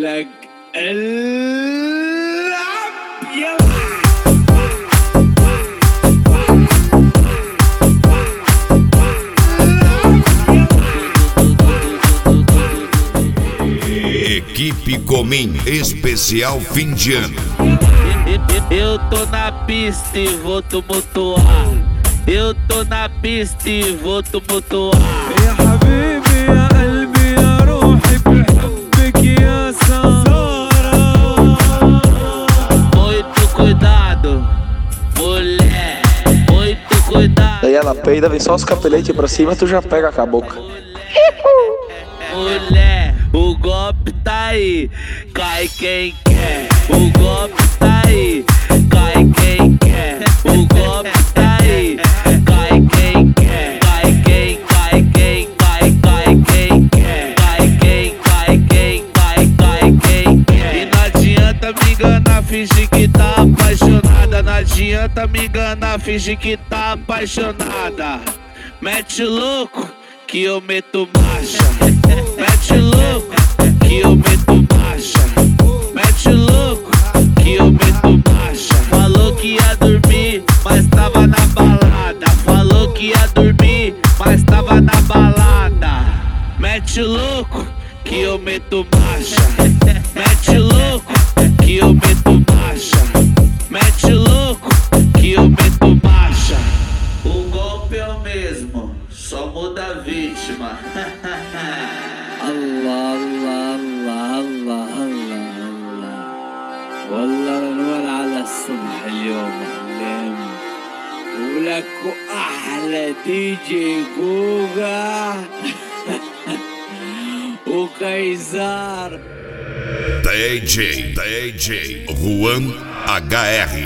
لك العب يا Equipe Comim, especial fim de ano. Eu tô na pista e vou tumultuar. Eu tô na pista e vou tumultuar. يا حبيبي يا قلبي يا روحي بحبك يا سارة. Muito cuidado, mulher. Muito cuidado. Daí ela peida, vem só os capeletes pra cima, tu já pega com a boca. Mulher, o golpe tá aí, cai quem quer. O golpe tá aí, cai quem quer. O golpe tá aí, cai quem quer. Cai quem, cai quem, cai quem quer. Cai quem, cai quem, cai quem quer. E não adianta me enganar, fingir que tá apaixonada. Não adianta me enganar, fingir que tá apaixonada. Mete o louco que eu meto marcha. Mete louco que eu meto marcha. Mete louco que eu meto marcha. Falou que ia dormir, mas tava na balada. Falou que ia dormir, mas tava na balada. Mete louco que eu meto marcha. Mete louco que eu meto marcha. Mete louco que eu meto marcha. O golpe é o mesmo, só muda a vítima. الله الله الله الله الله الله والله نور على الصبح اليوم حلم ولك احلى دي جي جوجا وكايزار DJ Juan HR.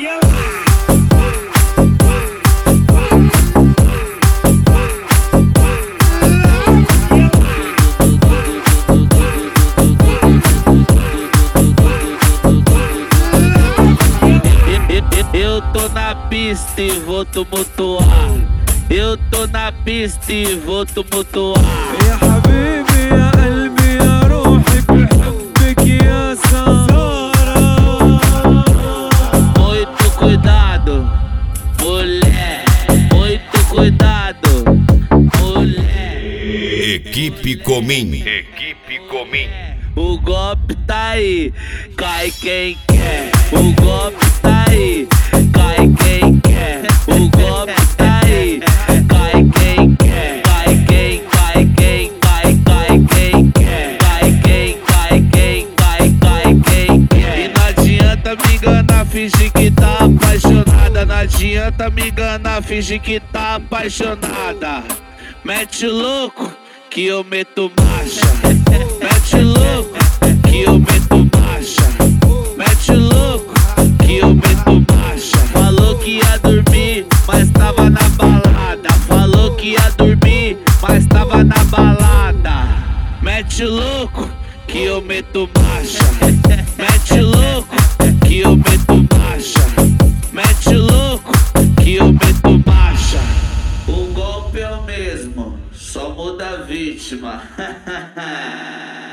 Eu tô na pista e vou tumultuar. Eu tô na pista e vou tumultuar. يا حبيبي يا قلبي يا روحي بحبك يا سارة. Muito cuidado, mulher. Muito cuidado, mulher. Equipe Comim. O golpe tá aí, cai quem quer. O golpe tá aí, cai quem quer. O golpe tá aí, cai quem quer. Cai quem, cai quem, cai quem quer. Cai quem, cai quem, cai quem quer. E não adianta me enganar, fingir que tá apaixonada. Não adianta me enganar, fingir que tá apaixonada. Mete o louco que eu meto marcha. Mete o louco que eu meto marcha. Mete o louco que eu meto marcha. Falou que ia dormir, mas tava na balada. Falou que ia dormir, mas tava na balada. Mete o louco que eu meto marcha. Mete o louco que eu meto marcha. Mete o louco que eu meto marcha. O golpe é o mesmo, só muda a vítima.